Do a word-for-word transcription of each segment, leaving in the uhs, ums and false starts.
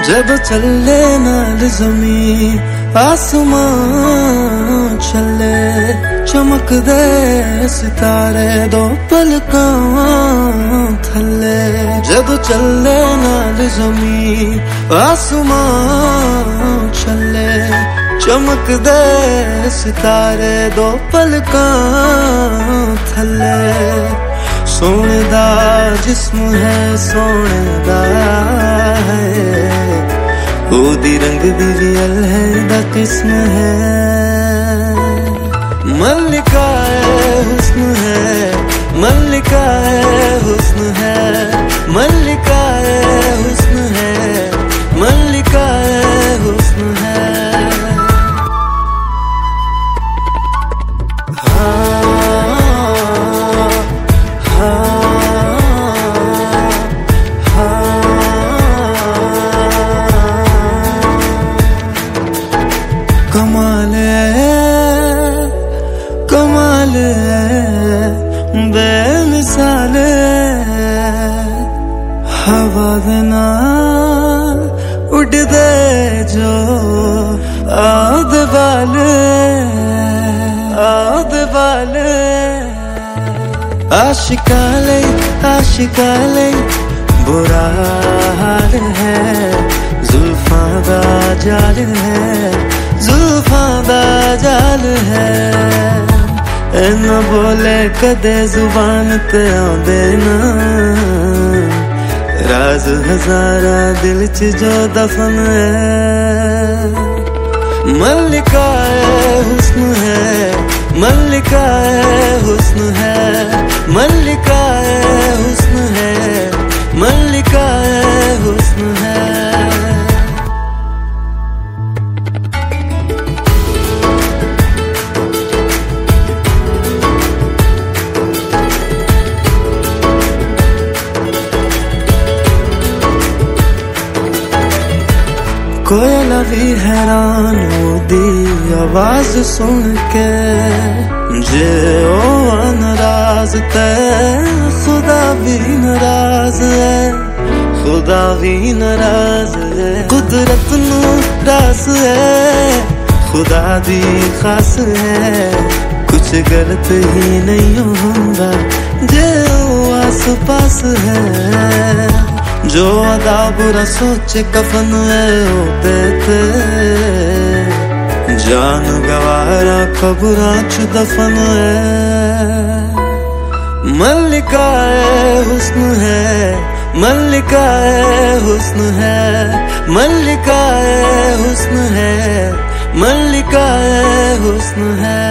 जब चले नाल जमीन आसमान चले, चमकदे सितारे दो पलकां थले। जब चले नाल जमीन आसमान चले, चमकदे सितारे दो पलकां थले। सोने दा जिस्म है सोने दा है, ओदी रंग दी रियल है दा किस्म है। मल्लिका हुस्न है, मल्लिका हुस्न है, मल्लिका हुस्न है, मल्लिका हुस्न है। कमाल कमाल बेमिसाल, हवा दे नाल उड़दे जो आद बाल, आद बाल। आशिका ले आशिका ले बुरा हाल है, जुल्फां दा जाल है, जुल्फां दा जाल है। इन्ना बोले कदे जुबान ते आंदे ना, राज हजारा दिल च जो दफन है। मल्लिका हुस्न है, मल्लिका हुस्न है, मल्लिका हुस्न है, मल्लिका हुस्न है। कोयला भी हैरान होदी आवाज सुन के, जे ओ नाराज ते खुदा भी नाराज है, खुदा भी नाराज है। कुदरत नू रास है, खुदा दी खास है, कुछ गलत ही नहीं होंदा जे ओ आस पास है। जो अदा बुरा सोचे कफन है होते थे, जान गवारा कब्रां च दफन है। मल्लिका हुस्न है, मल्लिका हुस्न है, मल्लिका हुस्न है, मल्लिका हुस्न है।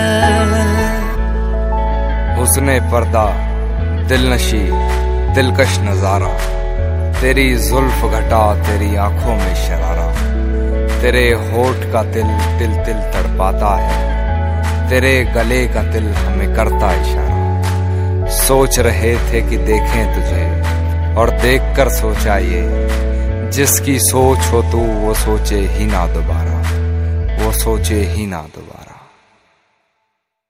हुस्ने पर्दा दिलनशी दिलकश नजारा, तेरी जुल्फ घटा तेरी आंखों में शरारा। तेरे होठ का तिल तिल तिल तड़पाता है, तेरे गले का तिल हमें करता इशारा। सोच रहे थे कि देखें तुझे और देखकर सोचा ये, जिसकी सोच हो तू वो सोचे ही ना दोबारा, वो सोचे ही ना दोबारा।